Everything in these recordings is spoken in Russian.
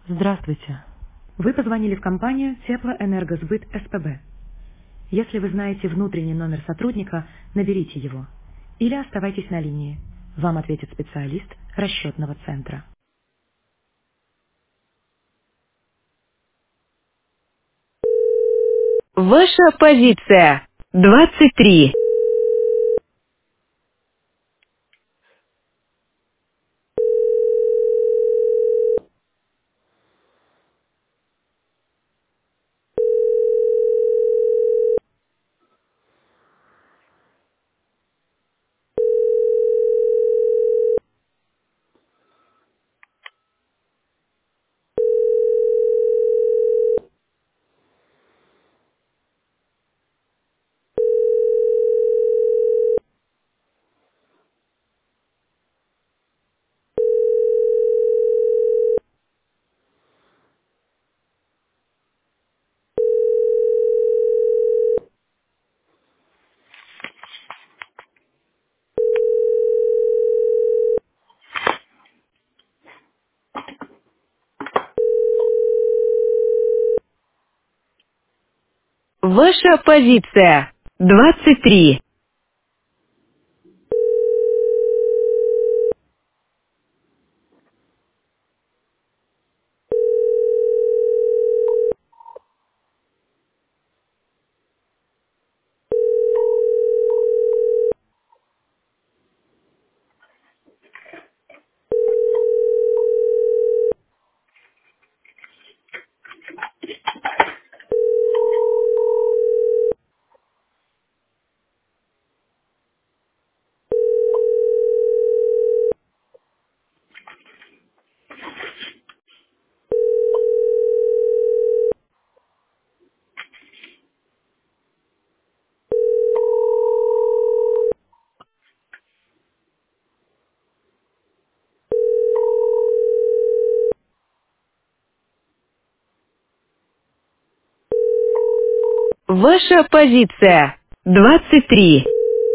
Здравствуйте. Вы позвонили в компанию Теплоэнергосбыт СПБ. Если вы знаете внутренний номер сотрудника, наберите его. Или оставайтесь на линии. Вам ответит специалист расчетного центра. Ваша позиция 23. Ваша позиция 23. Ваша позиция 23.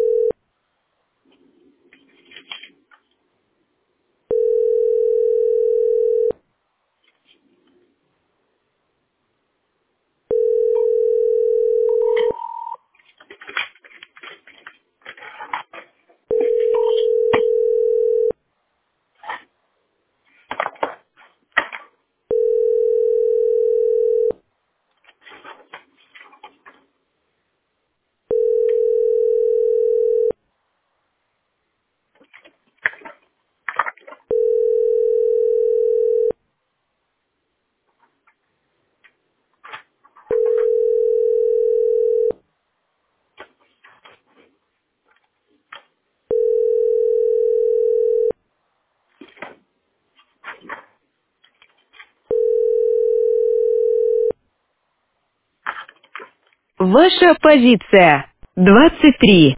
Ваша позиция 23.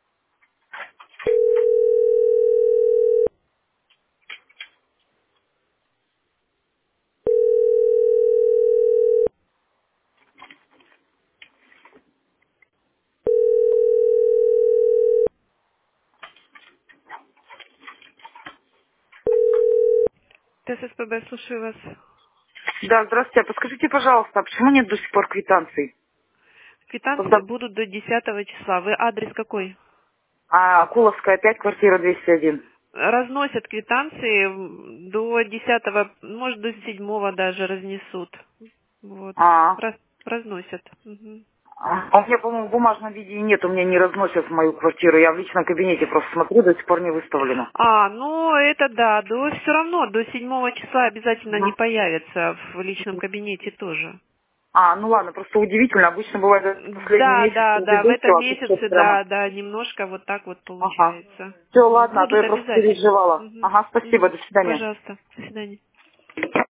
ТССПБ, слушаю вас. Да, здравствуйте. А подскажите, пожалуйста, а почему нет до сих пор квитанций? Квитанции Когда... будут до 10 числа. Вы адрес какой? Куловская, 5, квартира 201. Разносят квитанции до 10, может, до 7 даже разнесут. Вот. А, Разносят. Мгм. а у меня, по-моему, в бумажном виде и нет, у меня не разносят в мою квартиру. Я в личном кабинете просто смотрю, до сих пор не выставлено. Ну это да, все равно до 7 числа обязательно не Мгм. появится в личном кабинете тоже. Ну ладно, просто удивительно. Обычно бывает даже последний Да, месяц да, да, в этом предыдущего, а тут месяце, сейчас прямо... да, да, немножко вот так вот Ага. получается. Все, Мгм. ладно, а то Будут я просто обязательно. переживала. Мгм. Ага, спасибо, Мгм. до свидания. Пожалуйста, до свидания.